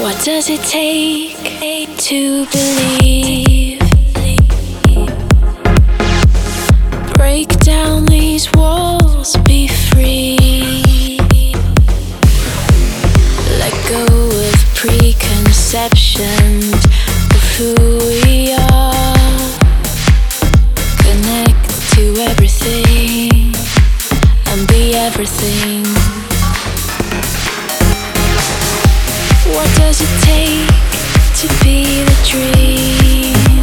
What does it take to believe? Break down these walls, be free. Let go of preconceptions of who we are. Connect to everything and be everything. What does it take to be the dream?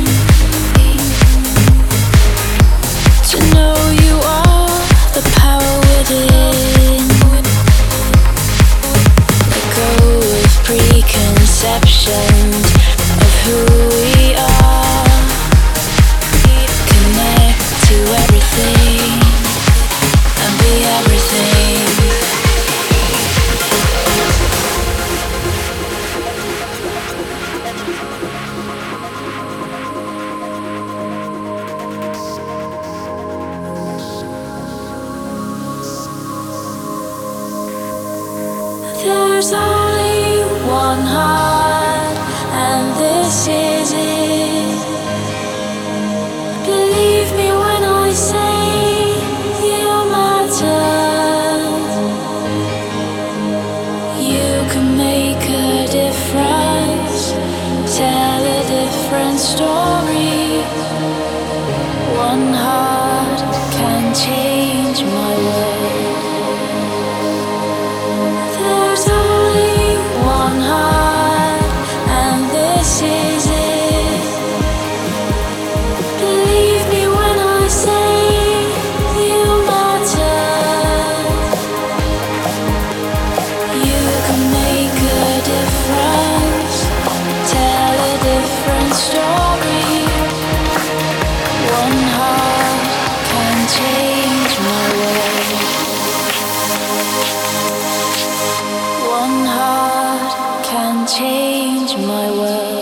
To know you are the power within. Let go of preconceptions of who we are. Connect to everything and be everything. There's only one heart, and this is it. Believe me when I say you matter. You can make a difference, tell a different story. One heart can change my world. There's only one heart, and this is it. Believe me when I say you matter. You can make a difference, tell a different story. One heart can change my world. One heart can change my world.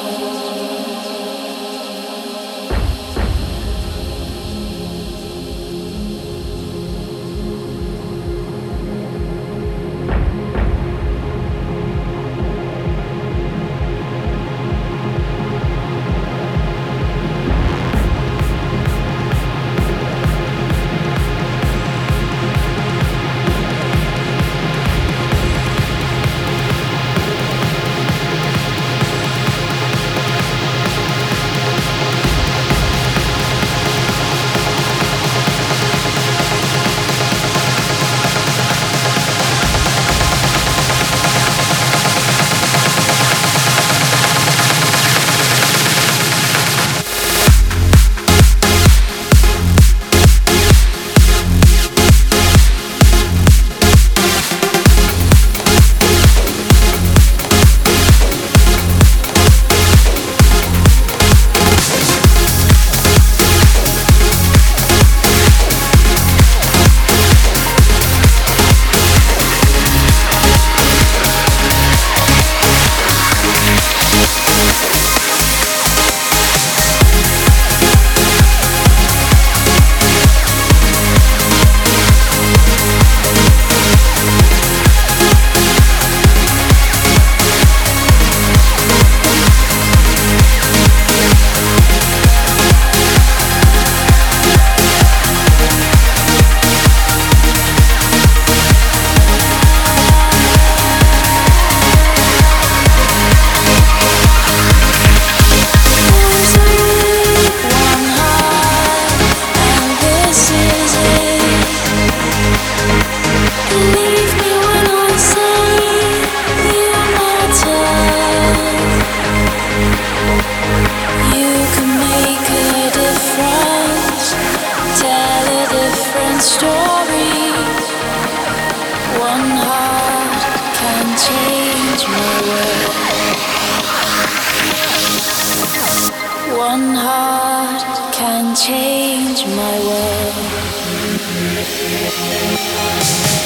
One heart can change my world.